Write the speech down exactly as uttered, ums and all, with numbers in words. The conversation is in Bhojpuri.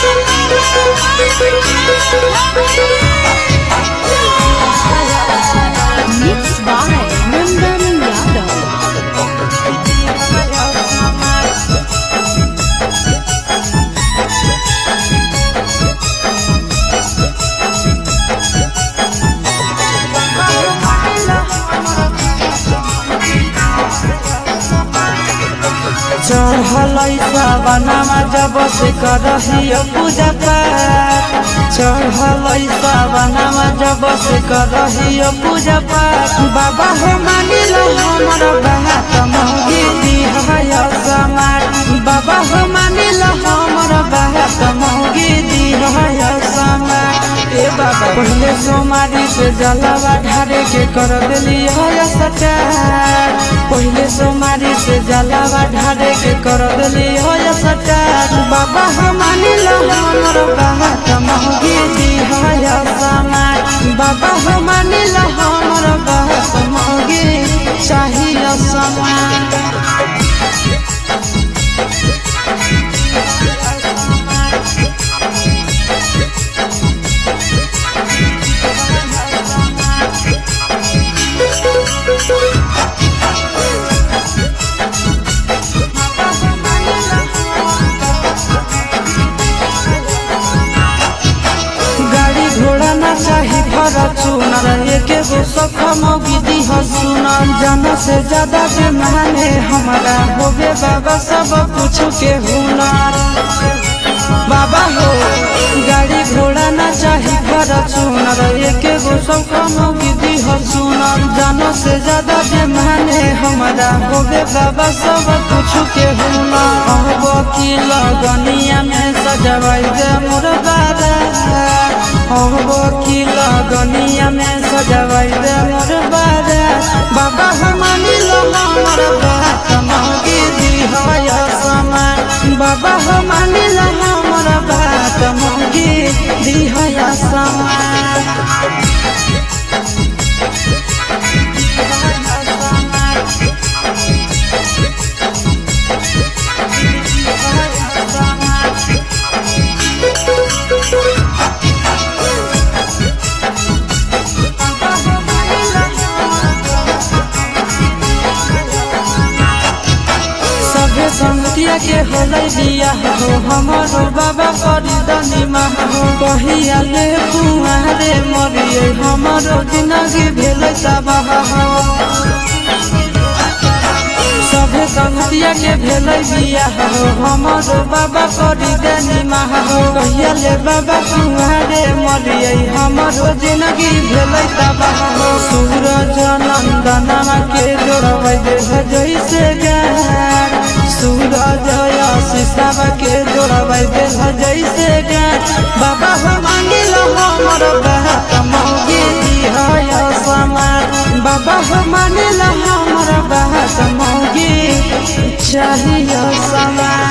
Mixed by Nandan Yadav. चढ़ल सावनमा जब से करहियो पूजा पाठ चढ़ल सावनमा जब से करहियो पूजा पाठ बाबा हो मानिल हमर बात मौगी दिहय समाट बाबा हो मानिल हमर बात मौगी दिहय समाट ए बाबा पहले सोमारी से जलवा ढारे के कर देली है सटार पहले सोमारी से जलवा ढारे के कर देली है सटार बाबा हम मानिल हमर बात मौगी दिहय समाट बाबा हम मानिल हमर बात मौगी चाहिए समाट चुनर एक गो सख मौगी दिह सुनर जन से ज्यादा माने हमारा होबे बाबा सब कुछ के हुनर बाबा हो गाड़ी घोड़ा ना चाही घर चुनर एक गो सख मौगी दिह सुनर जन से ज्यादा माने हमारा होबे बाबा सब कुछ के हुनर अब की लगनिया में सजवाई दे मोर बाबा अब की लगनिया में सजवाई दे मोर बाबा बाबा हम मानिल हमर बात मौगी दिहय समाट बाबा हम मानिल हमर बात मौगी दिहय समाट संगतिया के होलै दिया हो हमरो बाबा करी दनी माह हो कहिया ले कुआरे मरिए हमरो जिंदगी भेलै तबाह हो सभे संगतिया के भेलै दिया हो हमरो बाबा करी दनी माह हो कहिया ले बाबा कुआरे मरिए हमरो जिंदगी भेलै तबाह हो सूरज नंदनमा के जोड़बै दे जैसे गार सूरज शीशा के जोड़बै दे जैसे गार बाबा हम मांगिल हमर बात मौगी दिहय समाट बाबा हम मानिल हमर बात मौगी चाहिए समाट।